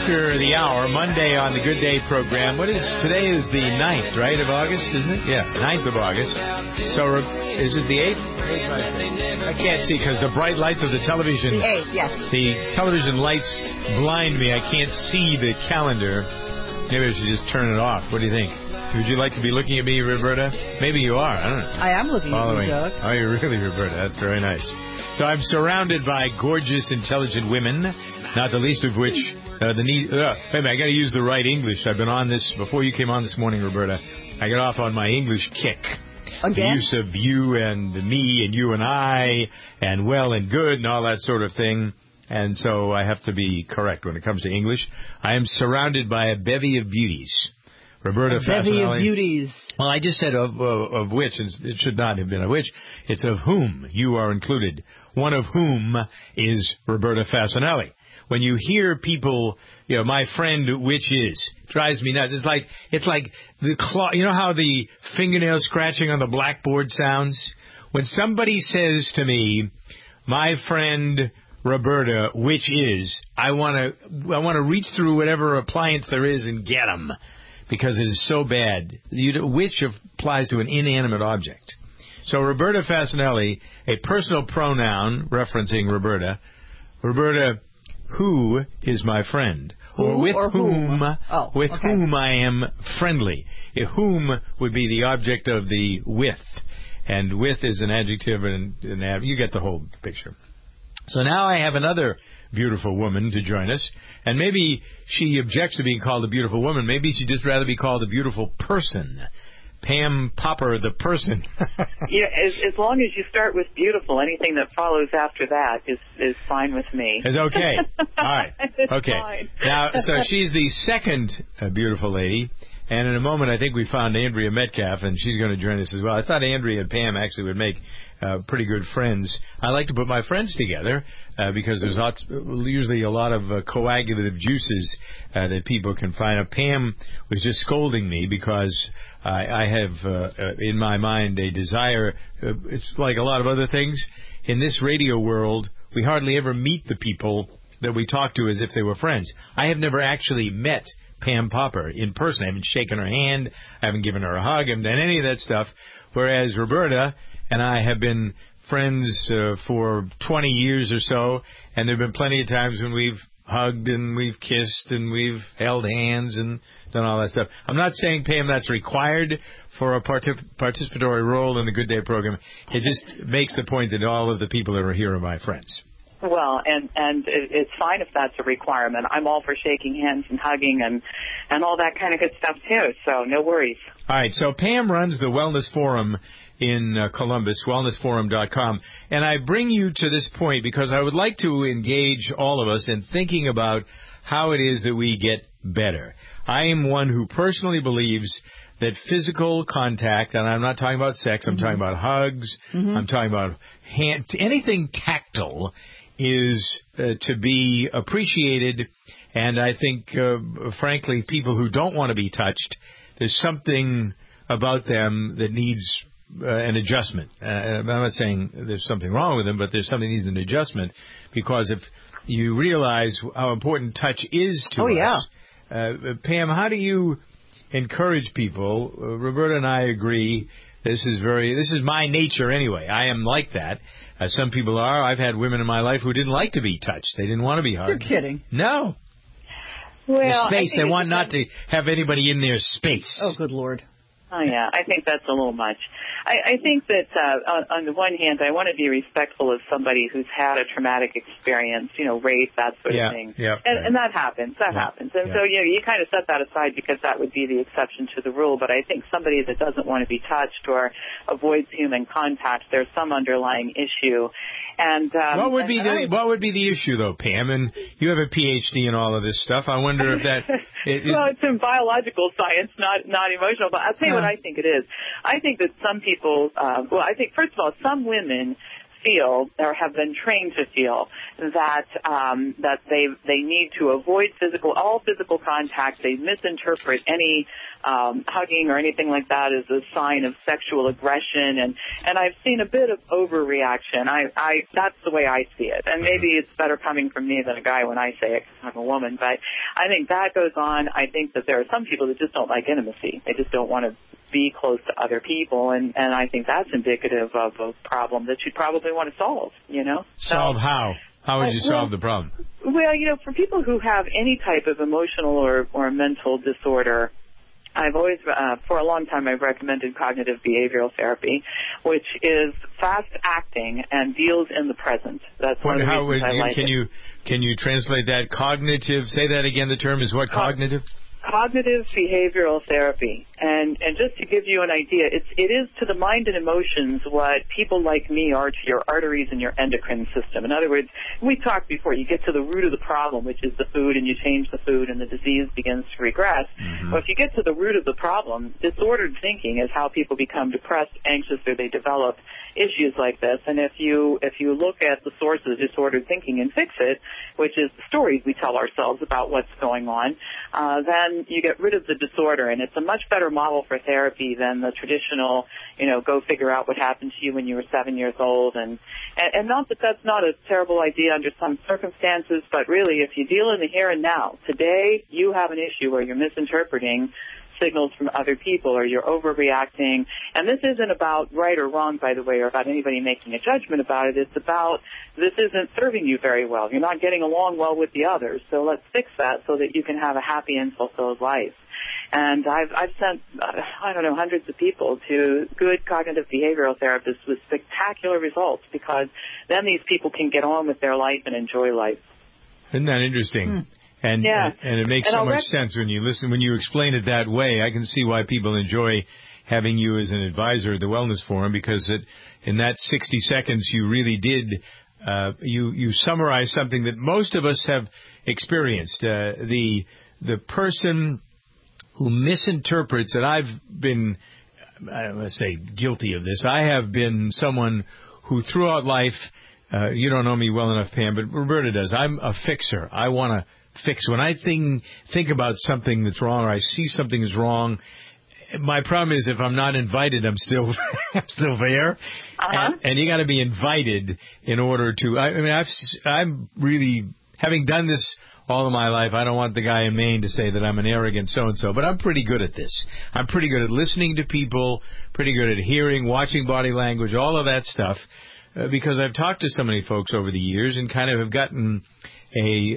after the hour, Monday on the Good Day program. Today is the 9th, right, of August, isn't it? Yeah, 9th of August. So is it the 8th? I can't see because the bright lights of the television. The 8th, yes. The television lights blind me. I can't see the calendar. Maybe I should just turn it off. What do you think? Would you like to be looking at me, Roberta? Maybe you are. I don't know. I am looking at you, Doug. Oh, you're really, Roberta. That's very nice. So I'm surrounded by gorgeous, intelligent women, not the least of which wait a minute, I got to use the right English. I've been on this before you came on this morning, Roberta. I got off on my English kick. Again? The use of you and me and you and I and well and good and all that sort of thing. And so I have to be correct when it comes to English. I am surrounded by a bevy of beauties. Roberta Fasanelli. Bevy of beauties. Well, I just said of which. It should not have been of which. It's of whom you are included. One of whom is Roberta Fasanelli. When you hear people, my friend, which is, drives me nuts. It's like the claw. You know how the fingernail scratching on the blackboard sounds? When somebody says to me, my friend Roberta, which is, I want to reach through whatever appliance there is and get them. Because it is so bad. Which applies to an inanimate object. So Roberta Fasanelli, a personal pronoun referencing Roberta. Roberta, who is my friend? Or with whom I am friendly. Whom would be the object of the with. And with is an adjective and you get the whole picture. So now I have another beautiful woman to join us. And maybe she objects to being called a beautiful woman. Maybe she'd just rather be called a beautiful person. Pam Popper, the person. Yeah, as long as you start with beautiful, anything that follows after that is fine with me. It's okay. All right. It's okay. Fine. Now, so she's the second beautiful lady. And in a moment, I think we found Andrea Metcalf, and she's going to join us as well. I thought Andrea and Pam actually would make pretty good friends. I like to put my friends together because there's usually a lot of coagulative juices that people can find. Pam was just scolding me because I have in my mind a desire. It's like a lot of other things. In this radio world, we hardly ever meet the people that we talk to as if they were friends. I have never actually met Pam Popper in person. I haven't shaken her hand. I haven't given her a hug. I haven't done any of that stuff. Whereas Roberta and I have been friends for 20 years or so, and there have been plenty of times when we've hugged and we've kissed and we've held hands and done all that stuff. I'm not saying, Pam, that's required for a participatory role in the Good Day program. It just makes the point that all of the people that are here are my friends. Well, and it's fine if that's a requirement. I'm all for shaking hands and hugging and all that kind of good stuff, too, so no worries. All right, so Pam runs the Wellness Forum in Columbus, wellnessforum.com, and I bring you to this point because I would like to engage all of us in thinking about how it is that we get better. I am one who personally believes that physical contact, and I'm not talking about sex, I'm talking about hugs, I'm talking about anything tactile is to be appreciated, and I think, frankly, people who don't want to be touched, there's something about them that needs an adjustment. I'm not saying there's something wrong with them, but there's something that needs an adjustment, because if you realize how important touch is to us. Pam, how do you encourage people? Roberta and I agree. This is my nature anyway. I am like that. Some people are. I've had women in my life who didn't like to be touched. They didn't want to be hugged. You're kidding. No. Well, space. They want not to have anybody in their space. Oh, good Lord. Oh, yeah, I think that's a little much. I think that on the one hand, I want to be respectful of somebody who's had a traumatic experience, rape, that sort of thing. Yeah, and that happens. And so, you kind of set that aside because that would be the exception to the rule. But I think somebody that doesn't want to be touched or avoids human contact, there's some underlying issue. And what would be the issue, though, Pam? And you have a PhD in all of this stuff. I wonder if that. Well, it's in biological science, not emotional. But I'll tell you what I think it is. I think that some people. I think first of all, some women feel or have been trained to feel that that they need to avoid all physical contact. They misinterpret any hugging or anything like that as a sign of sexual aggression, and I've seen a bit of overreaction. That's the way I see it, and maybe it's better coming from me than a guy when I say it because I'm a woman, but I think that goes on. I think that there are some people that just don't like intimacy. They just don't want to be close to other people, and I think that's indicative of a problem that you'd probably want to solve, Solve how? How would you solve the problem? Well, for people who have any type of emotional or mental disorder, I've always, for a long time, I've recommended cognitive behavioral therapy, which is fast acting and deals in the present. That's one of the reasons I like it. Can you translate that? Cognitive, say that again, the term is what, cognitive? Cognitive behavioral therapy. And just to give you an idea, it is to the mind and emotions what people like me are to your arteries and your endocrine system. In other words, we talked before, you get to the root of the problem, which is the food, and you change the food and the disease begins to regress. Mm-hmm. Well, if you get to the root of the problem, disordered thinking is how people become depressed, anxious, or they develop issues like this. And if you look at the source of disordered thinking and fix it, which is the stories we tell ourselves about what's going on, then you get rid of the disorder, and it's a much better model for therapy than the traditional, go figure out what happened to you when you were 7 years old. And not that that's not a terrible idea under some circumstances, but really if you deal in the here and now, today you have an issue where you're misinterpreting signals from other people or you're overreacting. And this isn't about right or wrong, by the way, or about anybody making a judgment about it. It's about this isn't serving you very well. You're not getting along well with the others. So let's fix that so that you can have a happy and fulfilled life. And I've sent, hundreds of people to good cognitive behavioral therapists with spectacular results because then these people can get on with their life and enjoy life. Isn't that interesting? And it makes so much sense when you explain it that way. I can see why people enjoy having you as an advisor at the Wellness Forum because in that 60 seconds you really did, you summarized something that most of us have experienced. The person who misinterprets, and I've been, I don't want to say guilty of this, I have been someone who throughout life, you don't know me well enough, Pam, but Roberta does. I'm a fixer. I want to fix. When I think about something that's wrong or I see something is wrong, my problem is if I'm not invited, I'm still there. Uh-huh. And you got to be invited in order to. I'm really having done this all of my life. I don't want the guy in Maine to say that I'm an arrogant so-and-so, but I'm pretty good at this. I'm pretty good at listening to people, pretty good at hearing, watching body language, all of that stuff, because I've talked to so many folks over the years and kind of have gotten a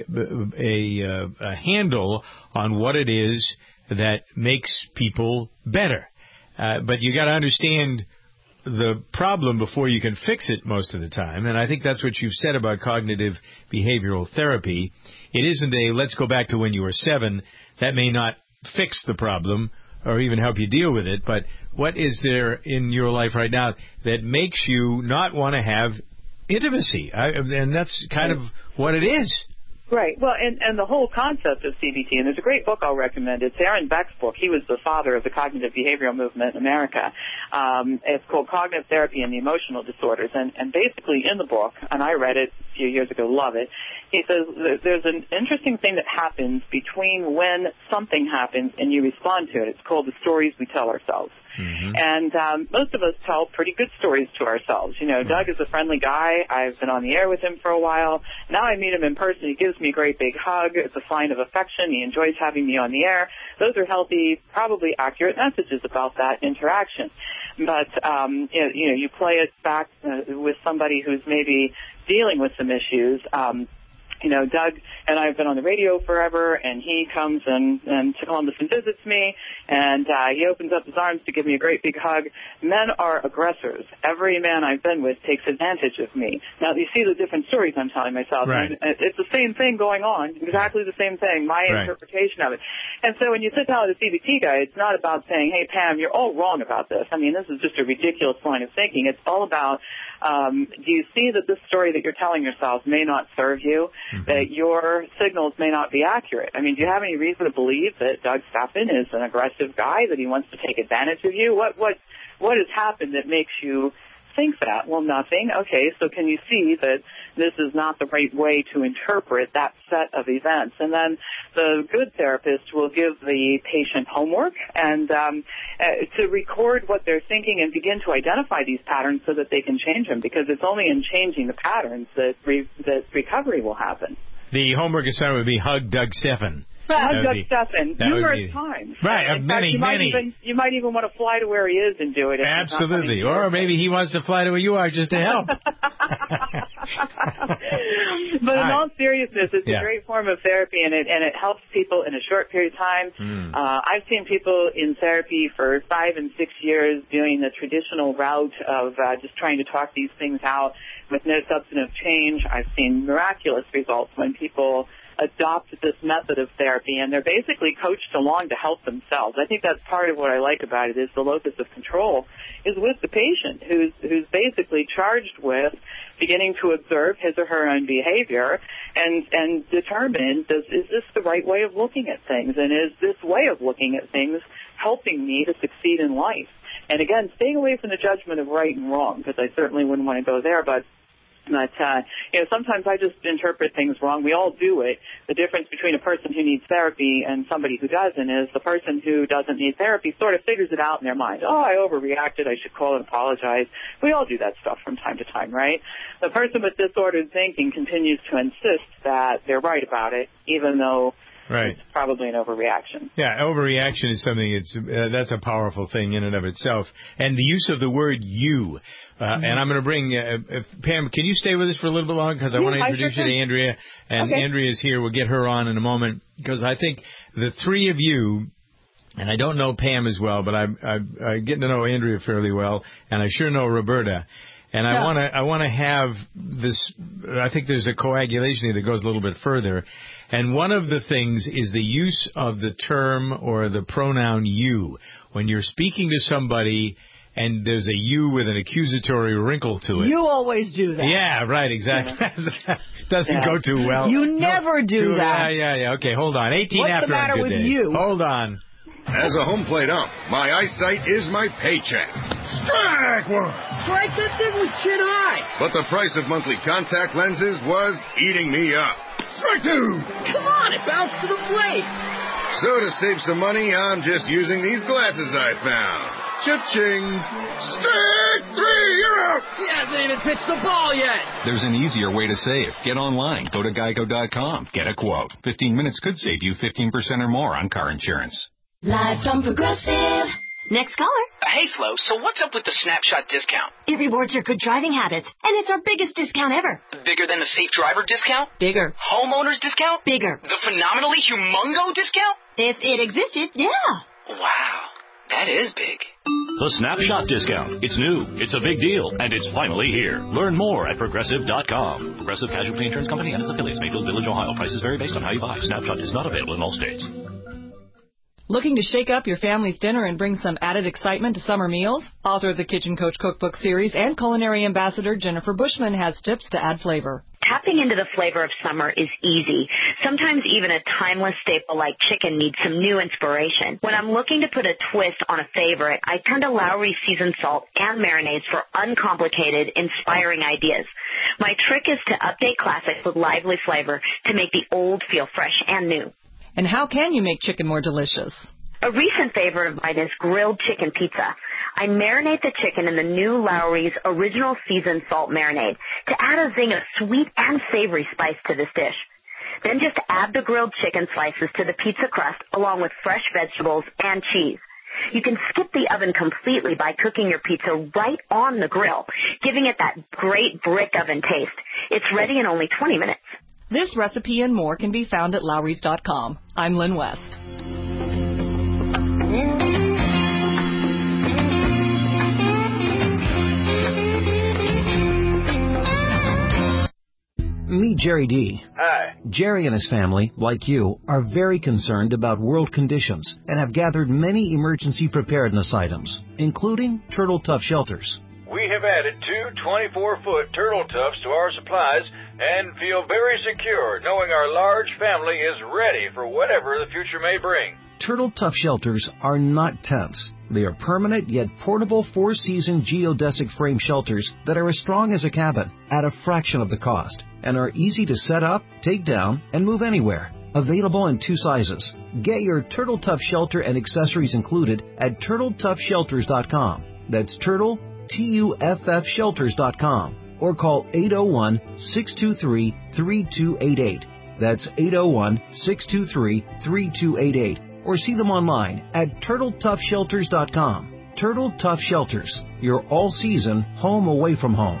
handle on what it is that makes people better. But you got to understand the problem before you can fix it most of the time. And I think that's what you've said about cognitive behavioral therapy. It isn't let's go back to when you were 7. That may not fix the problem or even help you deal with it. But what is there in your life right now that makes you not want to have intimacy? And that's kind of what it is. Right. Well, and the whole concept of CBT, and there's a great book I'll recommend. It's Aaron Beck's book. He was the father of the cognitive behavioral movement in America. It's called Cognitive Therapy and the Emotional Disorders. And basically in the book, and I read it a few years ago, love it, he says there's an interesting thing that happens between when something happens and you respond to it. It's called the stories we tell ourselves. Mm-hmm. And most of us tell pretty good stories to ourselves. Doug is a friendly guy. I've been on the air with him for a while. Now I meet him in person. He gives me a great big hug. It's a sign of affection. He enjoys having me on the air. Those are healthy, probably accurate messages about that interaction. But, you play it back with somebody who's maybe dealing with some issues. Doug and I have been on the radio forever, and he comes and to Columbus and visits me, and he opens up his arms to give me a great big hug. Men are aggressors. Every man I've been with takes advantage of me. Now, you see the different stories I'm telling myself. Right. And it's the same thing going on, exactly the same thing, my interpretation of it. And so when you sit down with a CBT guy, it's not about saying, hey, Pam, you're all wrong about this. I mean, this is just a ridiculous line of thinking. It's all about, do you see that this story that you're telling yourself may not serve you? Mm-hmm. That your signals may not be accurate. I mean, do you have any reason to believe that Doug Staffen is an aggressive guy, that he wants to take advantage of you? What has happened that makes you think that? Well, nothing. Okay, so can you see that this is not the right way to interpret that set of events? And then the good therapist will give the patient homework and to record what they're thinking and begin to identify these patterns so that they can change them, because it's only in changing the patterns that recovery will happen. The homework assignment would be hug Doug Stephan. Doug Stephan, numerous times. Right, many. You might even want to fly to where he is and do it. Absolutely. Or maybe he wants to fly to where you are just to help. But in all seriousness, it's a great form of therapy, and it helps people in a short period of time. I've seen people in therapy for 5 and 6 years doing the traditional route of just trying to talk these things out with no substantive change. I've seen miraculous results when people adopt this method of therapy, and they're basically coached along to help themselves. I think that's part of what I like about it, is the locus of control is with the patient, who's basically charged with beginning to observe his or her own behavior and determine, is this the right way of looking at things, and is this way of looking at things helping me to succeed in life? And again, staying away from the judgment of right and wrong, because I certainly wouldn't want to go there, but sometimes I just interpret things wrong. We all do it. The difference between a person who needs therapy and somebody who doesn't is the person who doesn't need therapy sort of figures it out in their mind. Oh, I overreacted. I should call and apologize. We all do that stuff from time to time, right? The person with disordered thinking continues to insist that they're right about it, even though it's probably an overreaction. Yeah, overreaction is something, that's a powerful thing in and of itself. And the use of the word you. And I'm going to bring, Pam, can you stay with us for a little bit longer? Because I want to introduce you to Andrea. And Andrea's here. We'll get her on in a moment. Because I think the three of you, and I don't know Pam as well, but I'm getting to know Andrea fairly well. And I sure know Roberta. And I want to have this, I think there's a coagulation here that goes a little bit further. And one of the things is the use of the term or the pronoun you. When you're speaking to somebody and there's a you with an accusatory wrinkle to it. You always do that. Yeah, right, exactly. Doesn't go too well. You never do that. Yeah. Okay, hold on. 18 What's after the matter on good with day. you? Hold on. As a home plate ump, my eyesight is my paycheck. Strike one! Strike, that thing was chin high. But the price of monthly contact lenses was eating me up. Strike two! Come on, it bounced to the plate. So to save some money, I'm just using these glasses I found. Cha-ching! Strike three, you're out! He hasn't even pitched the ball yet. There's an easier way to save. Get online. Go to Geico.com. Get a quote. 15 minutes could save you 15% or more on car insurance. Live from Progressive. Next caller. Hey, Flo, so what's up with the Snapshot discount? It rewards your good driving habits, and it's our biggest discount ever. Bigger than the Safe Driver discount? Bigger. Homeowners discount? Bigger. The phenomenally humongo discount? If it existed, yeah. Wow, that is big. The Snapshot discount. It's new, it's a big deal, and it's finally here. Learn more at Progressive.com. Progressive Casualty Insurance Company and its affiliates, Mayfield Village, Ohio. Prices vary based on how you buy. Snapshot is not available in all states. Looking to shake up your family's dinner and bring some added excitement to summer meals? Author of the Kitchen Coach Cookbook series and culinary ambassador Jennifer Bushman has tips to add flavor. Tapping into the flavor of summer is easy. Sometimes even a timeless staple like chicken needs some new inspiration. When I'm looking to put a twist on a favorite, I turn to Lawry's seasoned salt and marinades for uncomplicated, inspiring ideas. My trick is to update classics with lively flavor to make the old feel fresh and new. And how can you make chicken more delicious? A recent favorite of mine is grilled chicken pizza. I marinate the chicken in the new Lawry's original seasoned salt marinade to add a zing of sweet and savory spice to this dish. Then just add the grilled chicken slices to the pizza crust along with fresh vegetables and cheese. You can skip the oven completely by cooking your pizza right on the grill, giving it that great brick oven taste. It's ready in only 20 minutes. This recipe and more can be found at Lowrys.com. I'm Lynn West. Meet Jerry D. Hi. Jerry and his family, like you, are very concerned about world conditions and have gathered many emergency preparedness items, including Turtle Tough shelters. We have added 2 24-foot Turtle Toughs to our supplies and feel very secure knowing our large family is ready for whatever the future may bring. Turtle Tough shelters are not tents. They are permanent yet portable 4-season geodesic frame shelters that are as strong as a cabin at a fraction of the cost and are easy to set up, take down, and move anywhere. Available in 2 sizes. Get your Turtle Tough shelter and accessories included at TurtleToughShelters.com. That's Turtle, TUFF Shelters.com. Or call 801-623-3288. That's 801-623-3288. Or see them online at TurtleToughShelters.com. Turtle Tough Shelters, your all-season home away from home.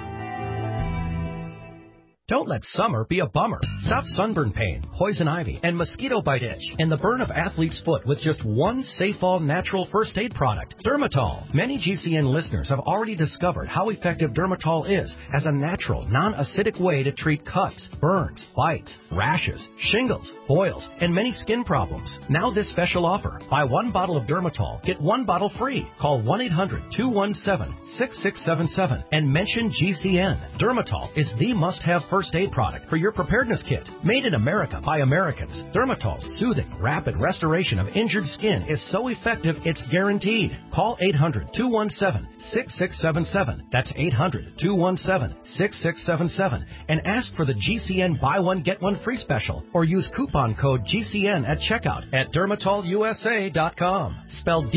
Don't let summer be a bummer. Stop sunburn pain, poison ivy, and mosquito bite itch, and the burn of athlete's foot with just one Safe-All natural first aid product, Dermatol. Many GCN listeners have already discovered how effective Dermatol is as a natural, non-acidic way to treat cuts, burns, bites, rashes, shingles, boils, and many skin problems. Now this special offer. Buy 1 bottle of Dermatol, get 1 bottle free. Call 1-800-217-6677 and mention GCN. Dermatol is the must-have first aid product for your preparedness kit. Made in America by Americans, Dermatol's soothing, rapid restoration of injured skin is so effective it's guaranteed. Call 800-217-6677. That's 800-217-6677 and ask for the GCN Buy One Get One Free special or use coupon code GCN at checkout at DermatolUSA.com. Spelled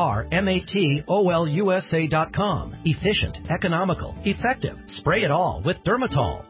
DermatolUSA.com. Efficient, economical, effective. Spray it all with Dermatol.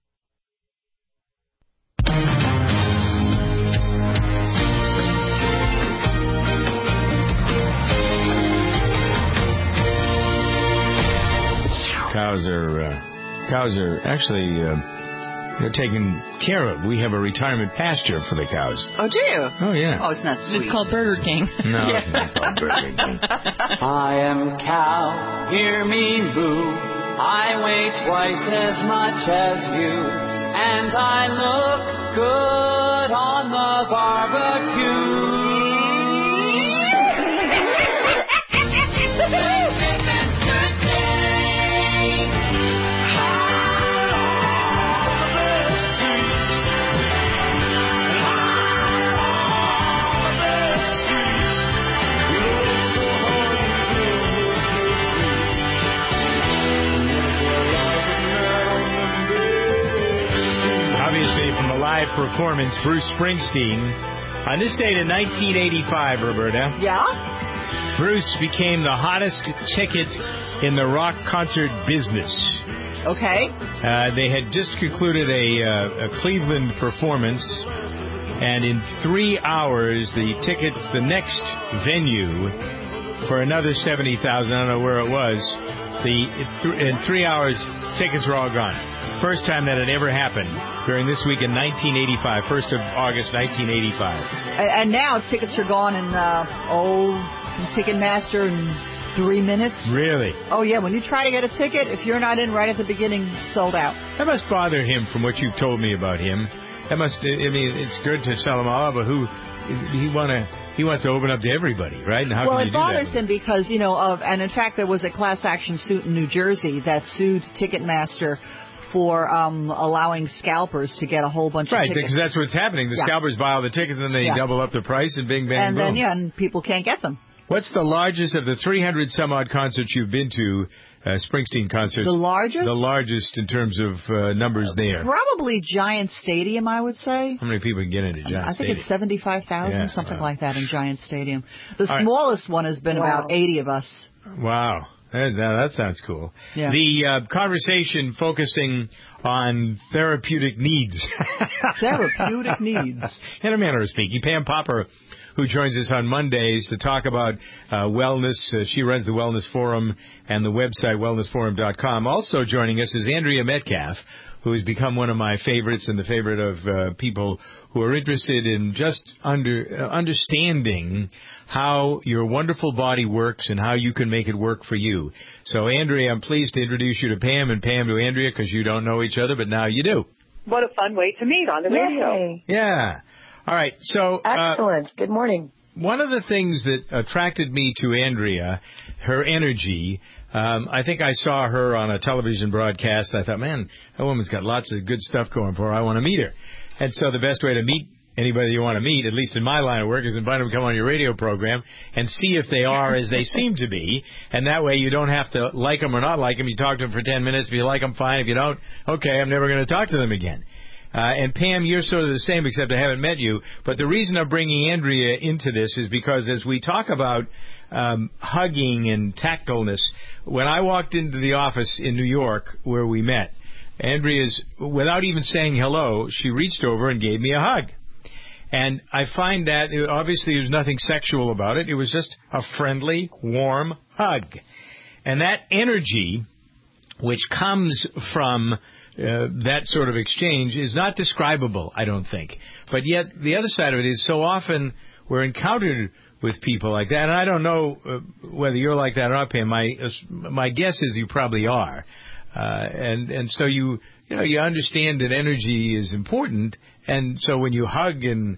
Cows are actually they're taken care of. We have a retirement pasture for the cows. Oh, do you? Oh, yeah. Oh, it's not sweet. It's called Burger King. No, it's not called Burger King. I am cow, hear me moo. I weigh twice as much as you, and I look good on the barbecue. Obviously, from a live performance, Bruce Springsteen. On this date in 1985, Roberta. Yeah? Bruce became the hottest ticket in the rock concert business. Okay. They had just concluded a Cleveland performance, and in 3 hours, the next venue for another 70,000, I don't know where it was, in 3 hours, tickets were all gone. First time that had ever happened during this week in 1985, 1st of August, 1985. And now tickets are gone in Ticketmaster in 3 minutes. Really? Oh, yeah. When you try to get a ticket, if you're not in right at the beginning, sold out. That must bother him from what you've told me about him. It's good to sell them all, but he wants to open up to everybody, right? And how can you do that? Well, it bothers him because, and in fact, there was a class action suit in New Jersey that sued Ticketmaster for allowing scalpers to get a whole bunch of tickets. Right, because that's what's happening. The scalpers buy all the tickets, and they double up the price, and bing, bang, boom. And people can't get them. What's the largest of the 300-some-odd concerts you've been to, Springsteen concerts? The largest? The largest in terms of numbers there. Probably Giant Stadium, I would say. How many people can get into Giant Stadium? I think it's 75,000, something like that in Giant Stadium. The smallest one has been about 80 of us. Wow. That sounds cool. Yeah. The conversation focusing on therapeutic needs. Therapeutic needs. In a manner of speaking. Pam Popper, who joins us on Mondays to talk about wellness. She runs the Wellness Forum and the website wellnessforum.com. Also joining us is Andrea Metcalf, who has become one of my favorites and the favorite of people who are interested in just understanding how your wonderful body works and how you can make it work for you. So, Andrea, I'm pleased to introduce you to Pam and Pam to Andrea because you don't know each other, but now you do. What a fun way to meet on the radio. Yeah. All right. So excellent. Good morning. one of the things that attracted me to Andrea, her energy. I think I saw her on a television broadcast. I thought, man, that woman's got lots of good stuff going for her. I want to meet her. And so the best way to meet anybody you want to meet, at least in my line of work, is invite them to come on your radio program and see if they are as they seem to be. And that way you don't have to like them or not like them. You talk to them for 10 minutes. If you like them, fine. If you don't, okay, I'm never going to talk to them again. And Pam, you're sort of the same, except I haven't met you. But the reason I'm bringing Andrea into this is because as we talk about hugging and tactfulness, when I walked into the office in New York where we met, Andrea's, without even saying hello, she reached over and gave me a hug. And I find that, obviously, there's nothing sexual about it. It was just a friendly, warm hug. And that energy, which comes from that sort of exchange, is not describable, I don't think. But yet, the other side of it is so often we're encountered with people like that. And I don't know whether you're like that or not, Pam. My guess is you probably are. And so you understand that energy is important. And so when you hug and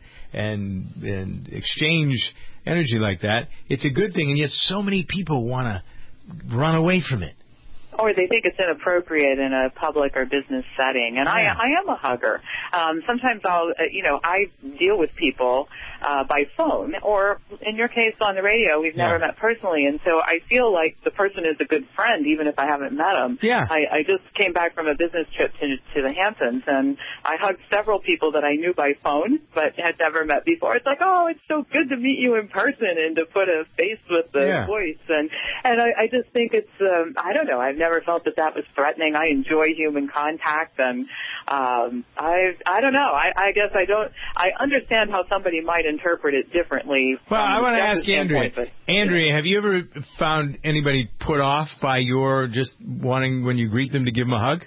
exchange energy like that, it's a good thing. And yet so many people want to run away from it. Or they think it's inappropriate in a public or business setting. And I am a hugger. Sometimes I deal with people by phone, or in your case on the radio, we've never met personally. And so I feel like the person is a good friend, even if I haven't met them. Yeah. I just came back from a business trip to the Hamptons, and I hugged several people that I knew by phone, but had never met before. It's like, oh, it's so good to meet you in person and to put a face with the voice. And I just think it's, I don't know, I've never felt that was threatening. I enjoy human contact, and I don't know. I guess I understand how somebody might interpret it differently. Well, I want to ask Andrea. Andrea, have you ever found anybody put off by your just wanting, when you greet them, to give them a hug?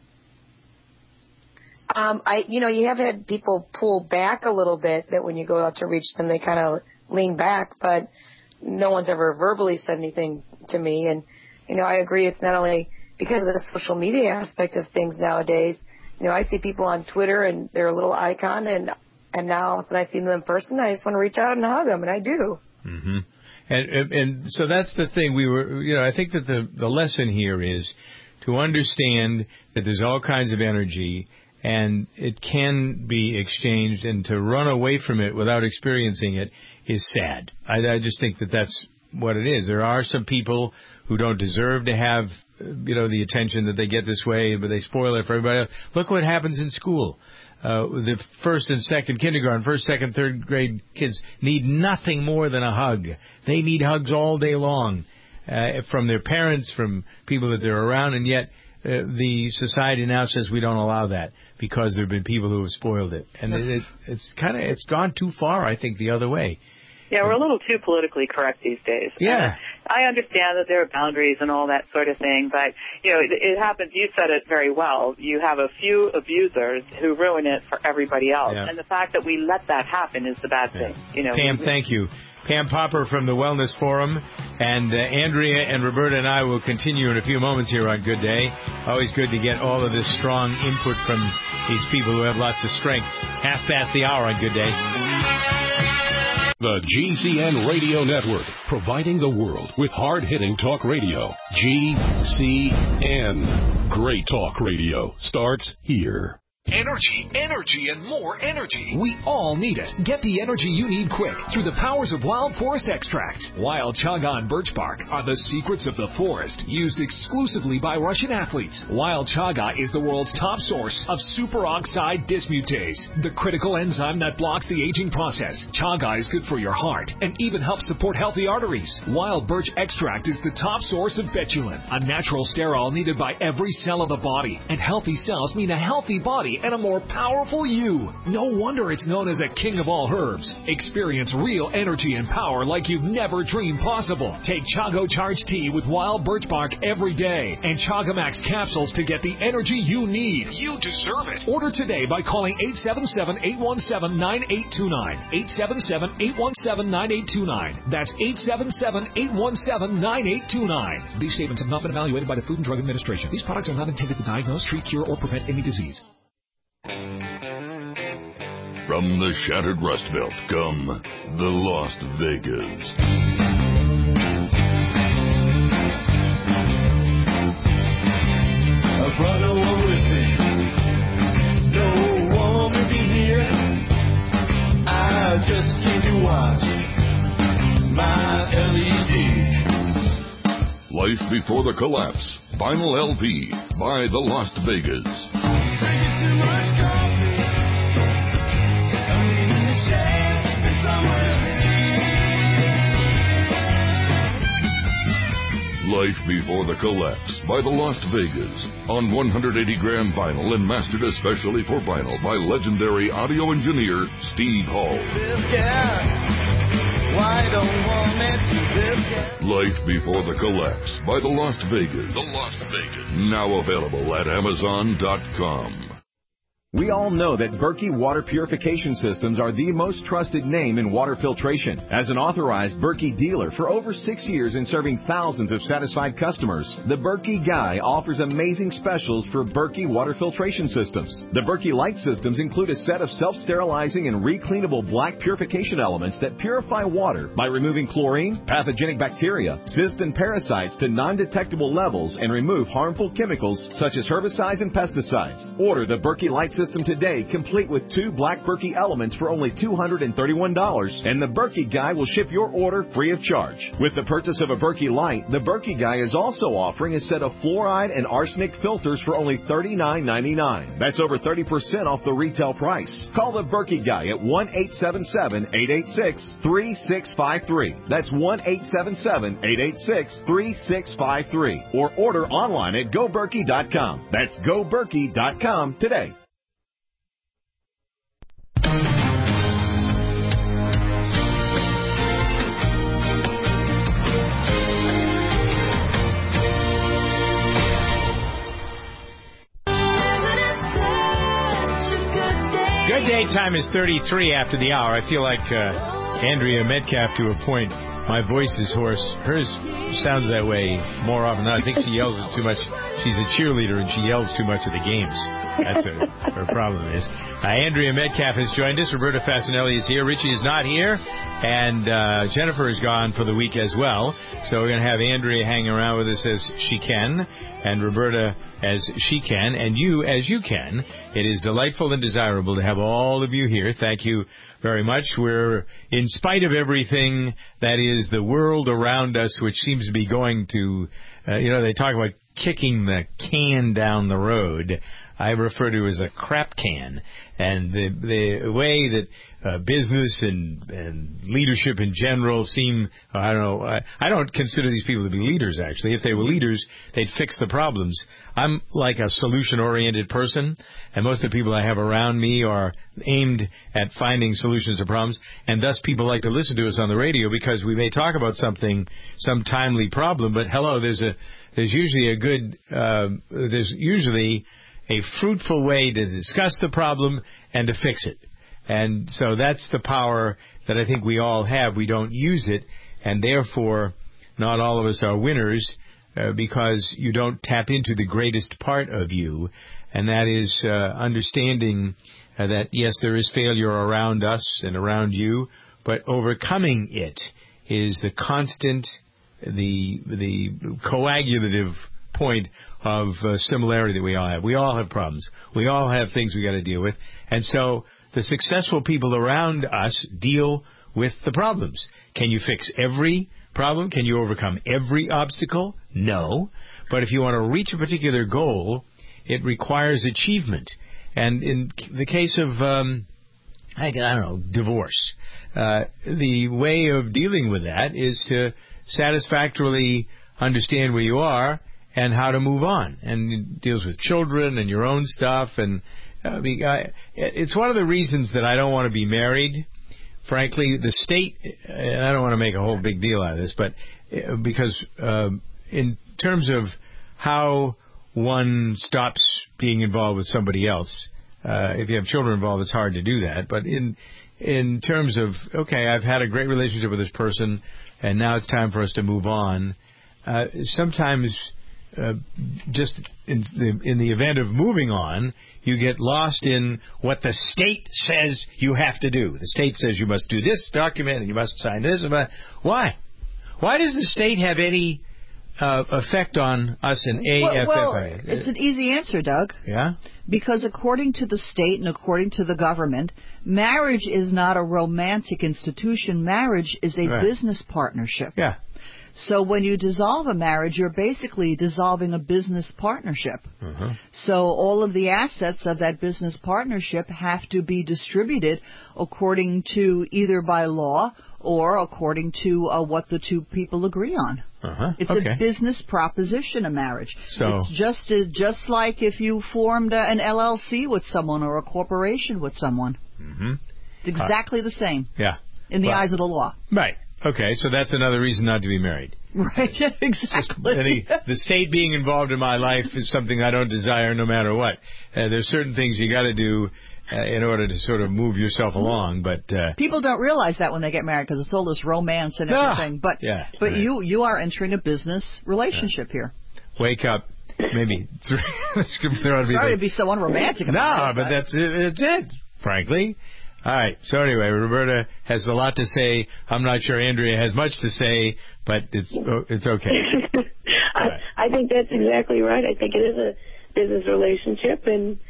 You have had people pull back a little bit, that when you go out to reach them, they kind of lean back, but no one's ever verbally said anything to me. And, I agree, it's not only because of the social media aspect of things nowadays. I see people on Twitter and they're a little icon, and now all of a sudden I see them in person, I just want to reach out and hug them, and I do. Mm-hmm. And so that's the thing. I think that the lesson here is to understand that there's all kinds of energy, and it can be exchanged, and to run away from it without experiencing it is sad. I just think that that's what it is. There are some people who don't deserve to have the attention that they get this way, but they spoil it for everybody else. Look what happens in school. The first and second kindergarten, first, second, third grade kids need nothing more than a hug. They need hugs all day long from their parents, from people that they're around, and yet the society now says we don't allow that because there have been people who have spoiled it. And it's gone too far, I think, the other way. Yeah, we're a little too politically correct these days. Yeah. I understand that there are boundaries and all that sort of thing, but, it happens, you said it very well, you have a few abusers who ruin it for everybody else. Yeah. And the fact that we let that happen is the bad thing. Pam, thank you. Pam Popper from the Wellness Forum, and Andrea and Roberta and I will continue in a few moments here on Good Day. Always good to get all of this strong input from these people who have lots of strength. 1:30 on Good Day. The GCN Radio Network, providing the world with hard-hitting talk radio. GCN. Great talk radio starts here. Energy, and more energy. We all need it. Get the energy you need quick through the powers of Wild Forest Extracts. Wild chaga and birch bark are the secrets of the forest, used exclusively by Russian athletes. Wild chaga is the world's top source of superoxide dismutase, the critical enzyme that blocks the aging process. Chaga is good for your heart and even helps support healthy arteries. Wild birch extract is the top source of betulin, a natural sterol needed by every cell of the body. And healthy cells mean a healthy body and a more powerful you. No wonder it's known as a king of all herbs. Experience real energy and power like you've never dreamed possible. Take Chago Charge Tea with wild birch bark every day and Chaga Max capsules to get the energy you need. You deserve it. Order today by calling 877-817-9829. 877-817-9829. That's 877-817-9829. These statements have not been evaluated by the Food and Drug Administration. These products are not intended to diagnose, treat, cure, or prevent any disease. From the shattered Rust Belt come the Lost Vegas. Run along with me. No one will be here. I just came to watch my LED. Life Before the Collapse. Vinyl LP by the Lost Vegas. Drinking too much coffee. I'm leaning in the shade and somewhere Life Before the Collapse by the Lost Vegas on 180-gram vinyl and mastered especially for vinyl by legendary audio engineer Steve Hall. Life Before the Collapse by the Lost Vegas. The Lost Vegas. Now available at Amazon.com. We all know that Berkey Water Purification Systems are the most trusted name in water filtration. As an authorized Berkey dealer for over 6 years and serving thousands of satisfied customers, the Berkey Guy offers amazing specials for Berkey Water Filtration Systems. The Berkey Light Systems include a set of self-sterilizing and recleanable black purification elements that purify water by removing chlorine, pathogenic bacteria, cysts, and parasites to non-detectable levels and remove harmful chemicals such as herbicides and pesticides. Order the Berkey Light System today, complete with 2 black Berkey elements for only $231, and the Berkey Guy will ship your order free of charge. With the purchase of a Berkey Light, the Berkey Guy is also offering a set of fluoride and arsenic filters for only $39.99. That's over 30% off the retail price. Call the Berkey Guy at 1-877-886-3653. That's 1-877-886-3653. Or order online at GoBerkey.com. That's GoBerkey.com today. Good day time is 33 after the hour. I feel like Andrea Metcalf to a point. My voice is hoarse. Hers sounds that way more often than not. I think she yells too much. She's a cheerleader and she yells too much at the games. That's what her problem is. Andrea Metcalf has joined us. Roberta Fasanelli is here. Richie is not here. And Jennifer is gone for the week as well. So we're going to have Andrea hang around with us as she can, and Roberta as she can, and you as you can. It is delightful and desirable to have all of you here. Thank you very much. We're, in spite of everything that is the world around us, which seems to be going to, they talk about kicking the can down the road. I refer to it as a crap can. And the way that business and leadership in general seem, I don't consider these people to be leaders, actually. If they were leaders, they'd fix the problems. I'm like a solution-oriented person, and most of the people I have around me are aimed at finding solutions to problems, and thus people like to listen to us on the radio because we may talk about some timely problem, but hello, there's usually a fruitful way to discuss the problem and to fix it. And so that's the power that I think we all have. We don't use it, and therefore not all of us are winners because you don't tap into the greatest part of you, and that is understanding that, yes, there is failure around us and around you, but overcoming it is the constant, the coagulative point of similarity that we all have. We all have problems. We all have things we got to deal with. And so the successful people around us deal with the problems. Can you fix every problem? Can you overcome every obstacle? No. But if you want to reach a particular goal, it requires achievement. And in the case of, divorce, the way of dealing with that is to satisfactorily understand where you are and how to move on. And it deals with children and your own stuff. And it's one of the reasons that I don't want to be married. Frankly, the state, and I don't want to make a whole big deal out of this, but because in terms of how one stops being involved with somebody else, if you have children involved, it's hard to do that. But in terms of, okay, I've had a great relationship with this person, and now it's time for us to move on, sometimes just in the event of moving on, you get lost in what the state says you have to do. The state says you must do this document and you must sign this. Why? Why does the state have any effect on us in AFFA? Well, it's an easy answer, Doug. Yeah? Because according to the state and according to the government, marriage is not a romantic institution. Marriage is a business partnership. Yeah. So when you dissolve a marriage, you're basically dissolving a business partnership. Uh-huh. So all of the assets of that business partnership have to be distributed according to either by law or according to what the two people agree on. Uh-huh. It's a business proposition, a marriage. So it's just like if you formed an LLC with someone or a corporation with someone. Mm-hmm. It's exactly the same. Yeah. In the eyes of the law. Right. Okay, so that's another reason not to be married. Right, exactly. The state being involved in my life is something I don't desire no matter what. There's certain things you got to do in order to sort of move yourself along, but people don't realize that when they get married because it's all this romance and everything. But you are entering a business relationship here. Wake up, maybe. Sorry to be so unromantic. No, but that's it. Frankly. All right. So anyway, Roberta has a lot to say. I'm not sure Andrea has much to say, but it's okay. I think that's exactly right. I think it is a business relationship, and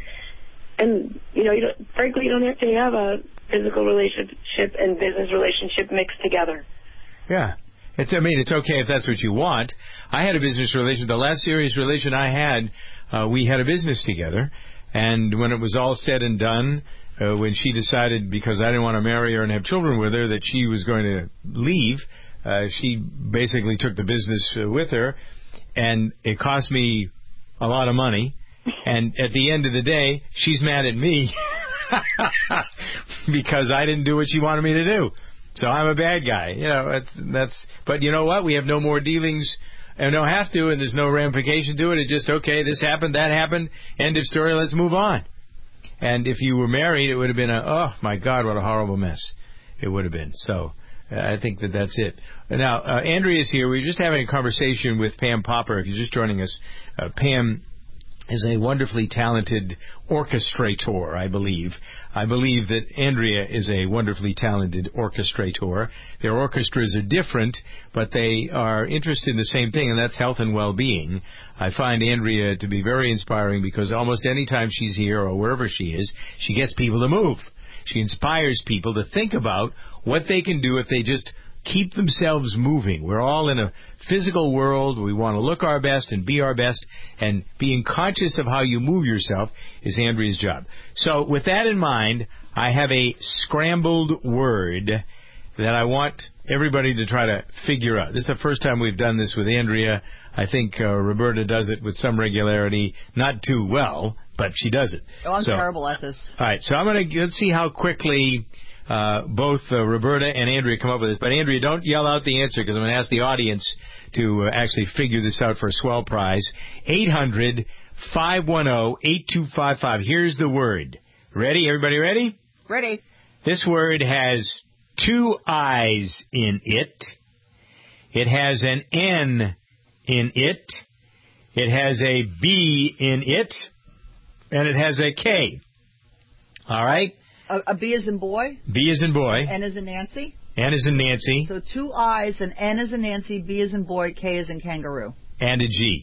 frankly, you don't have to have a physical relationship and business relationship mixed together. Yeah. It's okay if that's what you want. I had a business relation. The last serious relation I had, we had a business together, and when it was all said and done, when she decided, because I didn't want to marry her and have children with her, that she was going to leave, she basically took the business with her, and it cost me a lot of money. And at the end of the day, she's mad at me because I didn't do what she wanted me to do. So I'm a bad guy. But you know what? We have no more dealings and don't have to, and there's no ramification to it. It's just, okay, this happened, that happened, end of story, let's move on. And if you were married, it would have been oh, my God, what a horrible mess it would have been. So I think that's it. Now, Andrea's here. We're just having a conversation with Pam Popper. If you're just joining us, Pam is a wonderfully talented orchestrator, I believe. I believe that Andrea is a wonderfully talented orchestrator. Their orchestras are different, but they are interested in the same thing, and that's health and well-being. I find Andrea to be very inspiring because almost any time she's here or wherever she is, she gets people to move. She inspires people to think about what they can do if they just keep themselves moving. We're all in a physical world. We want to look our best and be our best, and being conscious of how you move yourself is Andrea's job. So with that in mind, I have a scrambled word that I want everybody to try to figure out. This is the first time we've done this with Andrea. I think Roberta does it with some regularity, not too well, but she does it. Oh, I'm terrible at this. All right, so let's see how quickly both Roberta and Andrea come up with this. But Andrea, don't yell out the answer because I'm going to ask the audience to actually figure this out for a swell prize. 800-510-8255. Here's the word. Ready? Everybody ready? Ready. This word has 2 I's in it. It has an N in it. It has a B in it. And it has a K. All right? A B as in boy? B as in boy. N as in Nancy? N as in Nancy. So 2 I's, an N as in Nancy, B as in boy, K as in kangaroo. And a G.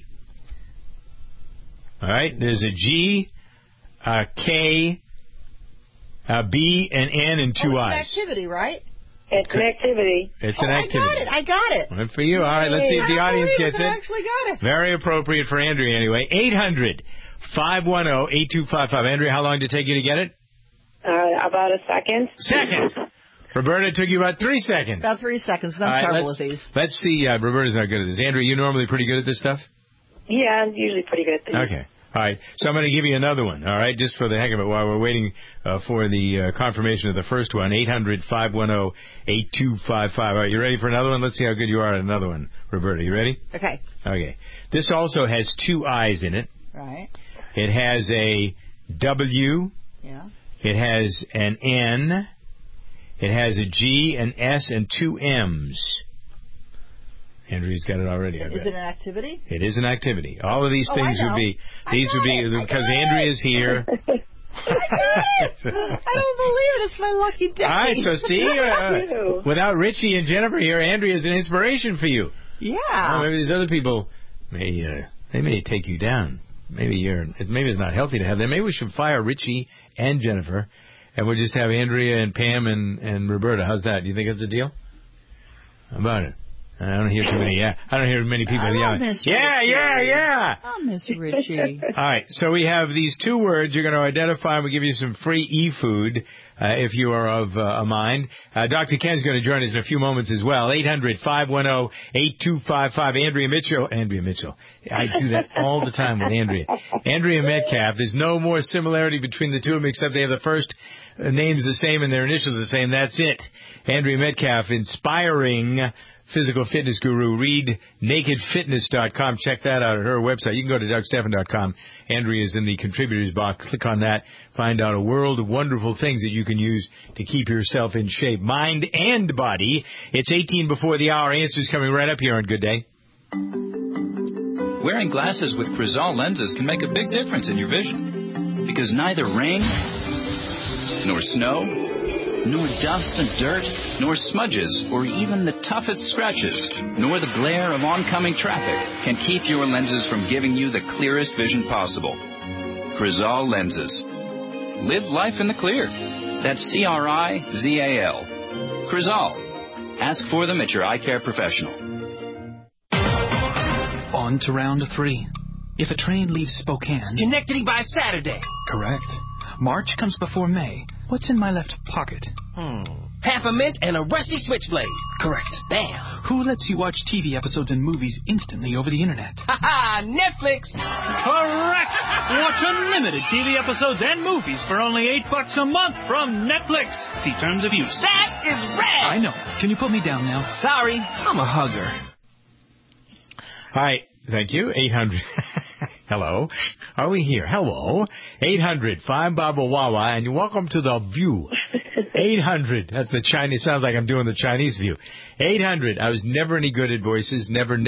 All right? There's a G, a K, a B, an N, and 2 I's. It's an activity, right? It's an activity. It's an activity. I got it. One for you. All right, let's see if the audience gets it. I actually got it. Very appropriate for Andrea anyway. 800-510-8255. Andrea, how long did it take you to get it? About a second. Roberta, it took you about 3 seconds. About 3 seconds. I'm terrible at these. Let's see. Roberta's not good at this. Andrea, you normally pretty good at this stuff? Yeah, I'm usually pretty good at this. Okay. All right. So I'm going to give you another one, all right, just for the heck of it while we're waiting for the confirmation of the first one. 800-510-8255. All right, you ready for another one? Let's see how good you are at another one. Roberta, you ready? Okay. Okay. This also has 2 I's in it. Right. It has a W. Yeah. It has an N. It has a G, an S, and 2 M's. Andrea's got it already. Is it an activity? It is an activity. All of these things would be because Andrea's here. I did it! I don't believe it. It's my lucky day. All right, so see, without Richie and Jennifer here, Andrea's an inspiration for you. Yeah. Well, maybe these other people may take you down. Maybe it's not healthy to have them. Maybe we should fire Richie and Jennifer, and we'll just have Andrea and Pam and Roberta. How's that? Do you think that's a deal? How about it? I don't hear too many. I don't hear many people yelling. Yeah. I'll miss Richie. All right. So we have these 2 words. You're going to identify. We'll give you some free e-food if you are of a mind. Dr. Ken's going to join us in a few moments as well. 800-510-8255. Andrea Mitchell. I do that all the time with Andrea. Andrea Metcalf. There's no more similarity between the two of them except they have the first names the same and their initials the same. That's it. Andrea Metcalf, inspiring physical fitness guru. Read nakedfitness.com. Check that out at her website. You can go to DougStephan.com. Andrea's in the contributors box. Click on that. Find out a world of wonderful things that you can use to keep yourself in shape, mind and body. It's 18 before the hour. Answers coming right up here on Good Day. Wearing glasses with Crizal lenses can make a big difference in your vision. Because neither rain, nor snow, nor dust and dirt, nor smudges, or even the toughest scratches, nor the glare of oncoming traffic can keep your lenses from giving you the clearest vision possible. Crizal lenses. Live life in the clear. That's Crizal. Crizal. Ask for them at your eye care professional. On to round 3. If a train leaves Spokane... Schenectady by Saturday. Correct. March comes before May. What's in my left pocket? Half a mint and a rusty switchblade. Correct. Bam. Who lets you watch TV episodes and movies instantly over the internet? Ha-ha! Netflix. Correct. Watch unlimited TV episodes and movies for only $8 a month from Netflix. See terms of use. That is rad. I know. Can you put me down now? Sorry, I'm a hugger. All right. Thank you. 800. Hello. Are we here? Hello. 800-5-BABA-WAWA, and welcome to The View. 800. That's the Chinese. Sounds like I'm doing the Chinese View. 800. I was never any good at voices. Never.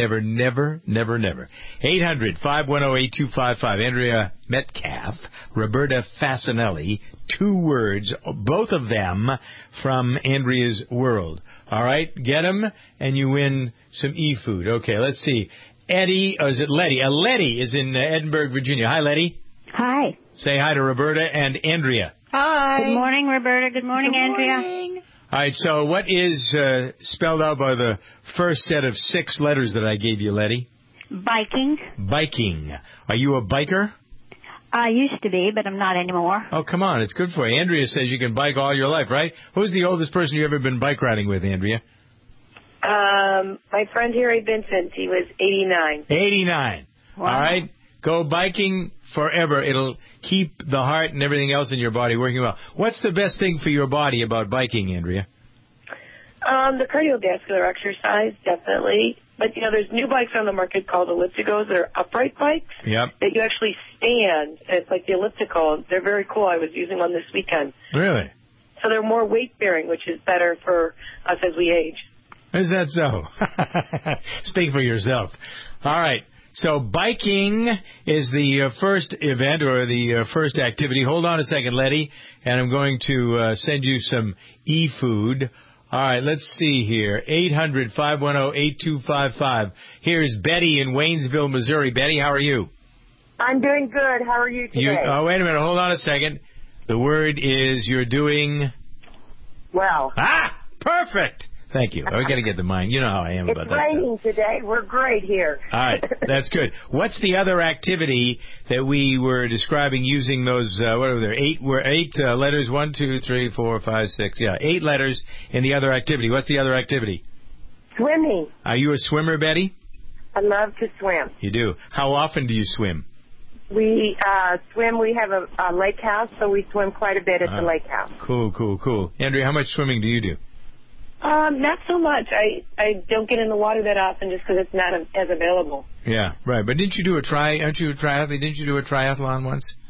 800-510-8255. Andrea Metcalf, Roberta Fasanelli. 2 words, both of them from Andrea's World. All right. Get them, and you win some e-food. Okay, let's see. Eddie, or is it Letty? Letty is in Edinburgh, Virginia. Hi, Letty. Hi. Say hi to Roberta and Andrea. Hi. Good morning, Roberta. Good morning, Andrea. All right, so what is spelled out by the first set of 6 letters that I gave you, Letty? Biking. Biking. Are you a biker? I used to be, but I'm not anymore. Oh, come on. It's good for you. Andrea says you can bike all your life, right? Who's the oldest person you've ever been bike riding with, Andrea? My friend Harry Vincent, he was 89. 89. Wow. All right. Go biking forever. It'll keep the heart and everything else in your body working well. What's the best thing for your body about biking, Andrea? The cardiovascular exercise, definitely. But, there's new bikes on the market called ellipticals. They're upright bikes. Yep. That you actually stand. It's like the elliptical. They're very cool. I was using one this weekend. Really? So they're more weight-bearing, which is better for us as we age. Is that so? Speak for yourself. All right. So biking is the first event or the first activity. Hold on a second, Letty, and I'm going to send you some e-food. All right, let's see here. 800-510-8255. Here's Betty in Waynesville, Missouri. Betty, how are you? I'm doing good. How are you today? Wait a minute. Hold on a second. The word is you're doing... Well. Perfect. Thank you. We're going to get the mind. You know how I am about that stuff. It's raining today. We're great here. All right. That's good. What's the other activity that we were describing using those, what are there, 8 letters? 1, 2, 3, 4, 5, 6. Yeah, 8 letters in the other activity. What's the other activity? Swimming. Are you a swimmer, Betty? I love to swim. You do. How often do you swim? We swim. We have a lake house, so we swim quite a bit at the lake house. Cool. Andrea, how much swimming do you do? Not so much. I don't get in the water that often just because it's not as available. Yeah, right. But didn't you do aren't you a triathlete? Didn't you do a triathlon once?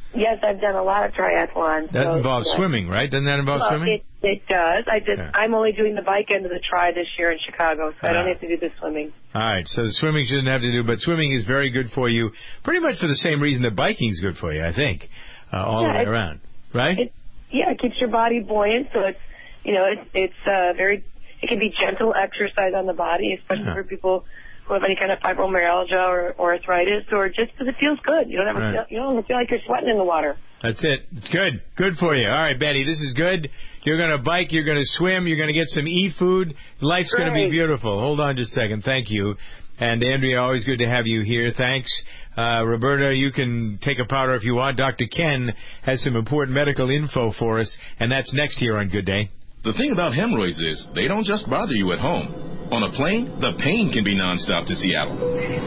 Yes, I've done a lot of triathlons. That involves swimming, right? Doesn't that involve swimming? It does. I'm only doing the bike end of the tri this year in Chicago, so I don't have to do the swimming. All right, so the swimming shouldn't have to do, but swimming is very good for you, pretty much for the same reason that biking is good for you, I think, all the way around, right? It keeps your body buoyant, so it's, it's very, it can be gentle exercise on the body, especially for people who have any kind of fibromyalgia or arthritis, or just because it feels good. You don't ever feel like you're sweating in the water. That's it. It's good. Good for you. All right, Betty, this is good. You're going to bike. You're going to swim. You're going to get some e-food. Life's going to be beautiful. Hold on just a second. Thank you. And, Andrea, always good to have you here. Thanks. Roberta, you can take a powder if you want. Dr. Ken has some important medical info for us, and that's next here on Good Day. The thing about hemorrhoids is they don't just bother you at home. On a plane, the pain can be nonstop to Seattle.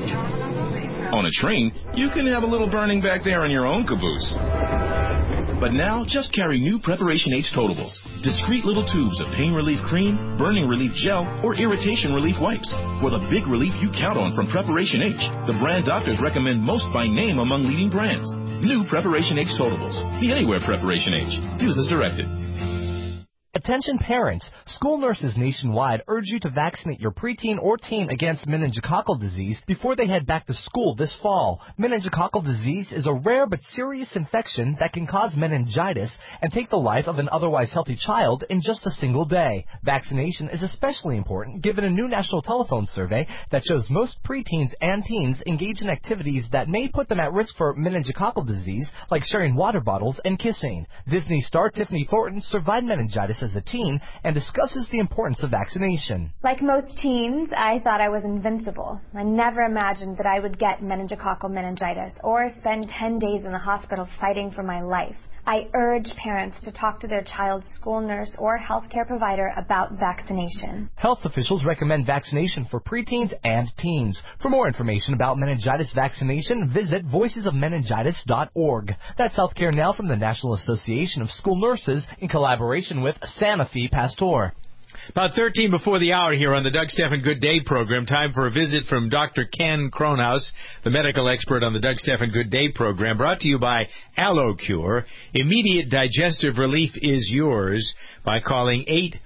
On a train, you can have a little burning back there in your own caboose. But now, just carry new Preparation H Totables. Discreet little tubes of pain relief cream, burning relief gel, or irritation relief wipes. For the big relief you count on from Preparation H, the brand doctors recommend most by name among leading brands. New Preparation H Totables. Be anywhere Preparation H. Use as directed. Attention parents, school nurses nationwide urge you to vaccinate your preteen or teen against meningococcal disease before they head back to school this fall. Meningococcal disease is a rare but serious infection that can cause meningitis and take the life of an otherwise healthy child in just a single day. Vaccination is especially important given a new national telephone survey that shows most preteens and teens engage in activities that may put them at risk for meningococcal disease, like sharing water bottles and kissing. Disney star Tiffany Thornton survived meningitis as a teen and discusses the importance of vaccination. Like most teens, I thought I was invincible. I never imagined that I would get meningococcal meningitis or spend 10 days in the hospital fighting for my life. I urge parents to talk to their child's school nurse or healthcare provider about vaccination. Health officials recommend vaccination for preteens and teens. For more information about meningitis vaccination, visit voicesofmeningitis.org. That's Healthcare Now from the National Association of School Nurses in collaboration with Sanofi Pasteur. About 13 before the hour here on the Doug Stephan Good Day program. Time for a visit from Dr. Ken Kronhaus, the medical expert on the Doug Stephan Good Day program, brought to you by AlloCure. Immediate digestive relief is yours by calling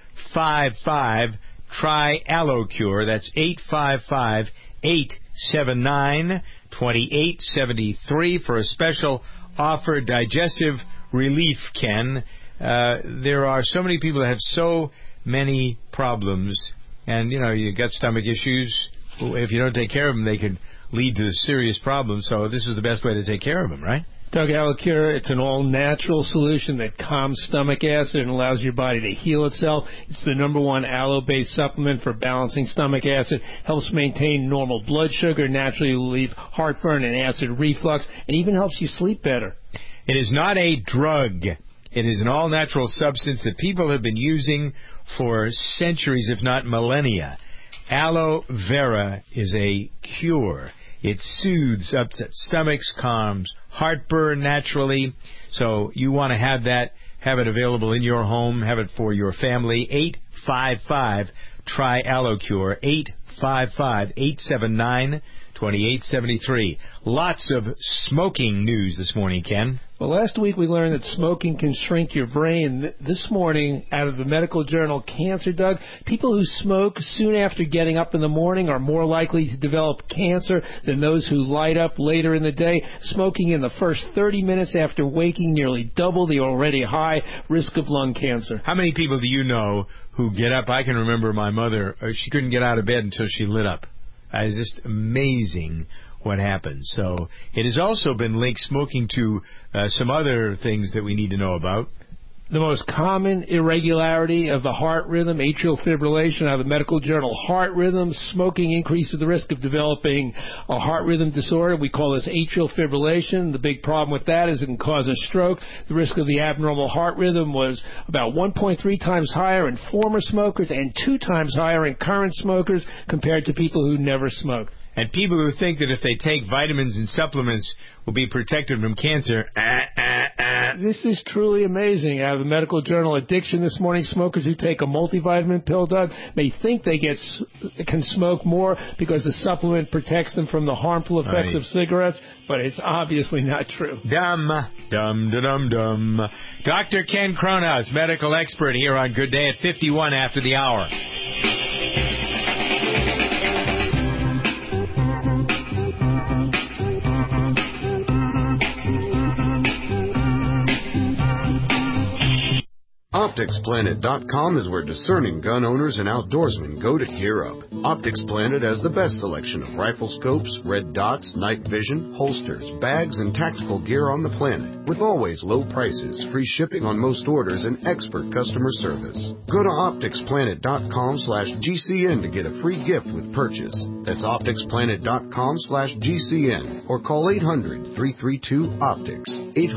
855-TRY-AlloCure. That's 855-879-2873 for a special offer, digestive relief, Ken. There are so many people that have so many problems, and you got stomach issues. If you don't take care of them, they could lead to serious problems. So this is the best way to take care of them, right? Doug, AlloCure, it's an all-natural solution that calms stomach acid and allows your body to heal itself. It's the #1 aloe-based supplement for balancing stomach acid, helps maintain normal blood sugar, naturally relieve heartburn and acid reflux, and even helps you sleep better. It is not a drug. It is an all-natural substance that people have been using for centuries, if not millennia. Aloe vera is a cure. It soothes upset stomachs, calms heartburn naturally. So you want to have that, have it available in your home, have it for your family. 855-TRY-AlloCure, 855-879-2873. Lots of smoking news this morning, Ken. Well, last week we learned that smoking can shrink your brain. This morning, out of the medical journal Cancer, Doug, people who smoke soon after getting up in the morning are more likely to develop cancer than those who light up later in the day. Smoking in the first 30 minutes after waking nearly double the already high risk of lung cancer. How many people do you know who get up? I can remember my mother, she couldn't get out of bed until she lit up. It's just amazing what happens. So it has also been linked, smoking, to some other things that we need to know about. The most common irregularity of the heart rhythm, atrial fibrillation, out of the medical journal Heart Rhythm. Smoking increases the risk of developing a heart rhythm disorder. We call this atrial fibrillation. The big problem with that is it can cause a stroke. The risk of the abnormal heart rhythm was about 1.3 times higher in former smokers and 2 times higher in current smokers compared to people who never smoked. And people who think that if they take vitamins and supplements will be protected from cancer. This is truly amazing. Out of the medical journal Addiction this morning, smokers who take a multivitamin pill, Doug, may think they can smoke more because the supplement protects them from the harmful effects of cigarettes, but it's obviously not true. Dumb. Dr. Ken Cronhaus, medical expert here on Good Day at 51 after the hour. OpticsPlanet.com is where discerning gun owners and outdoorsmen go to gear up. Optics Planet has the best selection of rifle scopes, red dots, night vision, holsters, bags, and tactical gear on the planet, with always low prices, free shipping on most orders, and expert customer service. Go to OpticsPlanet.com/GCN to get a free gift with purchase. That's OpticsPlanet.com/GCN or call 800-332-OPTICS,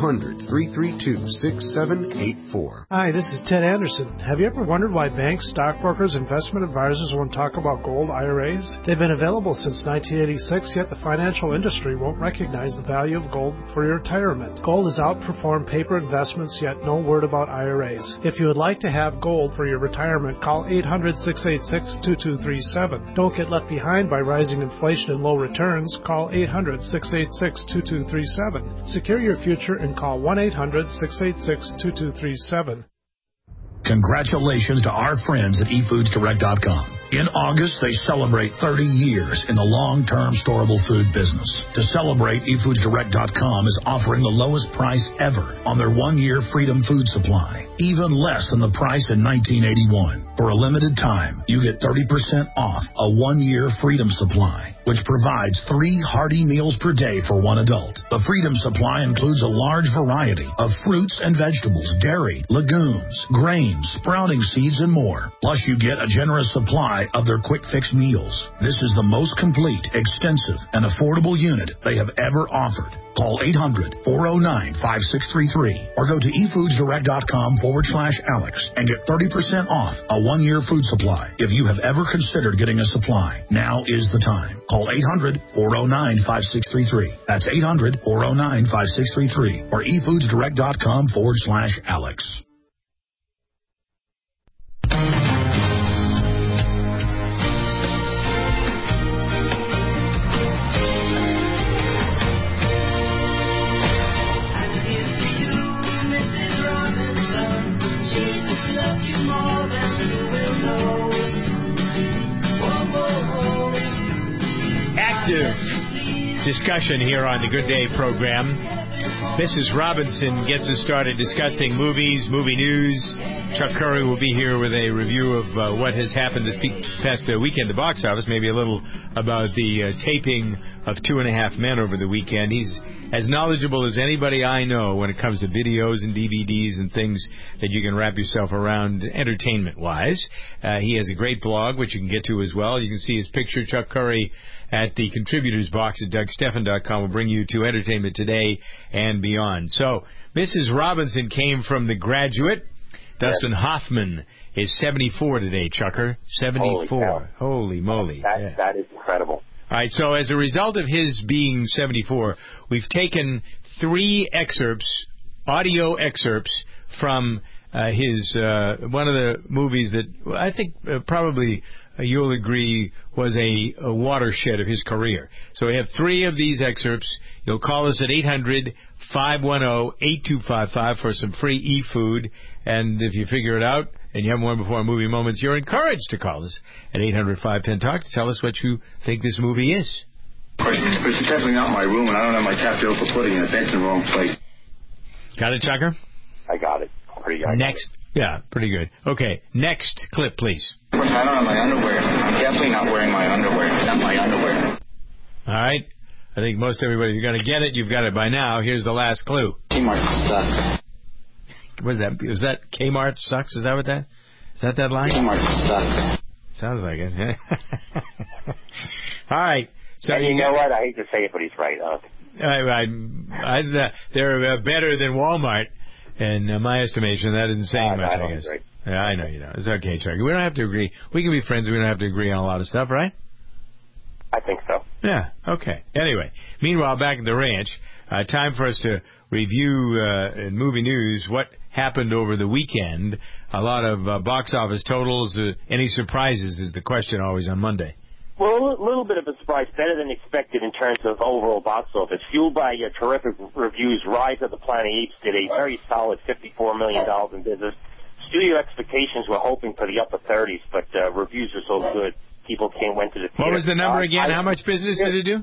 800-332-6784. Hi, this is Ted Anderson. Have you ever wondered why banks, stockbrokers, investment advisors won't talk about gold IRAs? They've been available since 1986, yet the financial industry won't recognize the value of gold for your retirement. Gold has outperformed paper investments, yet no word about IRAs. If you would like to have gold for your retirement, call 800-686-2237. Don't get left behind by rising inflation and low returns. Call 800-686-2237. Secure your future and call 1-800-686-2237. Congratulations to our friends at eFoodsDirect.com. In August, they celebrate 30 years in the long-term storable food business. To celebrate, eFoodsDirect.com is offering the lowest price ever on their one-year Freedom Food Supply, even less than the price in 1981. For a limited time, you get 30% off a one-year Freedom Supply, which provides 3 hearty meals per day for one adult. The Freedom Supply includes a large variety of fruits and vegetables, dairy, legumes, grains, sprouting seeds, and more. Plus, you get a generous supply of their quick fix meals. This is the most complete, extensive, and affordable unit they have ever offered. Call 800-409-5633 or go to eFoodsDirect.com/Alex and get 30% off a one-year food supply. If you have ever considered getting a supply, now is the time. Call 800-409-5633. That's 800-409-5633 or eFoodsDirect.com/Alex. Active discussion here on the Good Day program. Mrs. Robinson gets us started discussing movies, movie news. Chuck Curry will be here with a review of what has happened this past weekend at the box office, maybe a little about the taping of 2.5 Men over the weekend. He's as knowledgeable as anybody I know when it comes to videos and DVDs and things that you can wrap yourself around entertainment-wise. He has a great blog, which you can get to as well. You can see his picture, Chuck Curry, at the contributors box at DougSteffen.com. Will bring you to entertainment today and beyond. So, Mrs. Robinson came from The Graduate. Dustin Hoffman is 74 today, Chucker. 74. Holy moly. That is incredible. All right, so as a result of his being 74, we've taken 3 excerpts, audio excerpts, from his one of the movies that I think probably you'll agree was a watershed of his career. So we have 3 of these excerpts. You'll call us at 800-510-8255 for some free e-food. And if you figure it out and you haven't won before on Movie Moments, you're encouraged to call us at 800-510-TALK to tell us what you think this movie is. It's definitely not my room, and I don't have my tapioca pudding in it. That's in the wrong place. Got it, Chucker? I got it. Pretty good. Next. Yeah, pretty good. Okay, next clip, please. Of course, I don't have my underwear. I'm definitely not wearing my underwear. It's not my underwear. All right. I think most everybody, you're going to get it. You've got it by now. Here's the last clue. Kmart sucks. Was that Kmart sucks? Is that that line? Kmart sucks. Sounds like it. All right. So and you know what? I hate to say it, but he's right. They're better than Walmart, in my estimation. That isn't saying much, I guess. Right. Yeah, I know you know. It's okay, Chuck. We don't have to agree. We can be friends. We don't have to agree on a lot of stuff, right? I think so. Yeah, okay. Anyway, meanwhile, back at the ranch, time for us to review in movie news what happened over the weekend. A lot of box office totals. Any surprises is the question always on Monday. Well, a little bit of a surprise, better than expected in terms of overall box office. Fueled by terrific reviews, Rise of the Planet of the Apes did a very solid $54 million in business. Studio expectations were hoping for the upper 30s, but reviews are so good, people went to the theater. What was the number again? How much business did it do?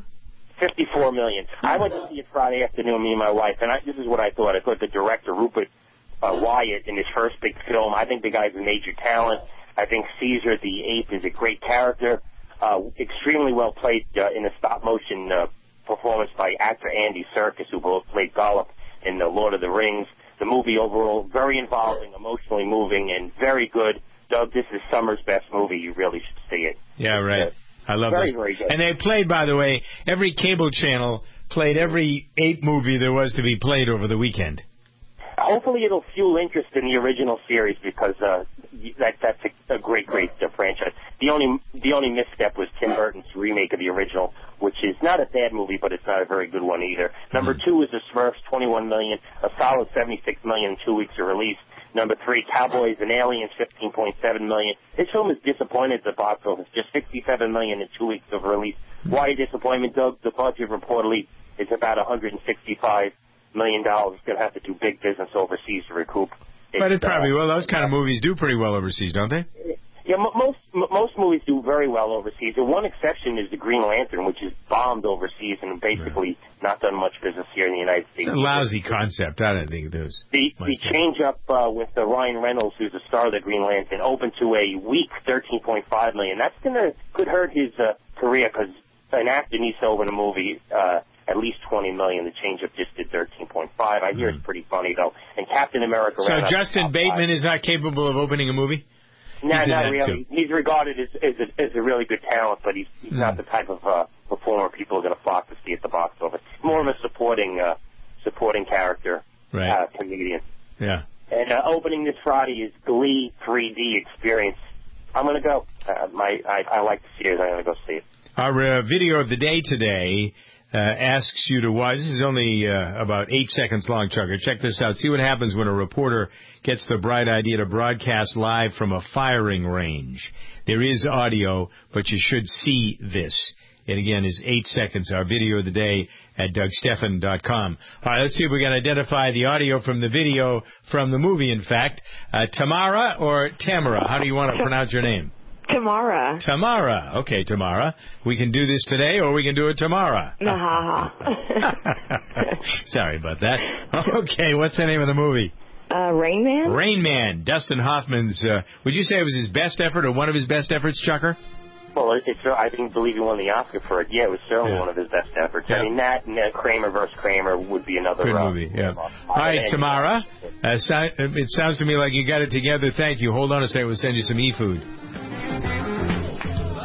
$54 million. I went to see it Friday afternoon, me and my wife, and this is what I thought. I thought the director, Rupert Wyatt, in his first big film, I think the guy's a major talent. I think Caesar the Ape is a great character. Extremely well played in a stop-motion performance by actor Andy Serkis, who both played Gollum in The Lord of the Rings. The movie overall, very involving, emotionally moving, and very good. Doug, this is summer's best movie. You really should see it. Yeah, right. I love it. Very good. And they played, by the way, every cable channel played every ape movie there was to be played over the weekend. Hopefully it'll fuel interest in the original series because that's a great franchise. The only misstep was Tim Burton's remake of the original, which is not a bad movie, but it's not a very good one either. Number 2 is The Smurfs, $21 million, a solid $76 million in 2 weeks of release. Number 3, Cowboys and Aliens, $15.7 million. This film is disappointed at the box office, just $67 million in 2 weeks of release. Why disappointment, Doug? The budget reportedly is about $165 million. It's going to have to do big business overseas to recoup. But it probably will. Those kind of movies do pretty well overseas, don't they? Yeah, most movies do very well overseas. The one exception is The Green Lantern, which is bombed overseas and basically not done much business here in the United States. It's a lousy concept. I don't think there's the change up with Ryan Reynolds, who's the star of The Green Lantern, opened to a weak $13.5 million. That's could hurt his career because an actor needs to open a movie at least $20 million. The change up just did 13.5. I hear it's pretty funny though. And Captain America. So Justin Bateman is not capable of opening a movie? No, not really. He's regarded as a really good talent, but he's not the type of performer people are going to flock to see at the box office. More of a supporting character, comedian. Yeah. And opening this Friday is Glee 3D Experience. I'm going to go. I like the series. I'm going to go see it. Our video of the day today asks you to watch. This is only about 8 seconds long, Chucker. Check this out. See what happens when a reporter gets the bright idea to broadcast live from a firing range. There is audio, but you should see this. It, again, is 8 seconds. Our video of the day at DougStephan.com. All right, let's see if we can identify the audio from the video from the movie, in fact. Tamara or Tamara? How do you want to pronounce your name? Tamara. Tamara. Okay, Tamara. We can do this today or we can do it tomorrow. Sorry about that. Okay, what's the name of the movie? Rain Man. Rain Man. Dustin Hoffman's, would you say it was his best effort or one of his best efforts, Chucker? Well, I didn't believe he won the Oscar for it. Yeah, it was certainly one of his best efforts. Yeah. I mean, that and Kramer versus Kramer would be another good movie. Yeah. All right, Tamara. It sounds to me like you got it together. Thank you. Hold on a second. We'll send you some e-food.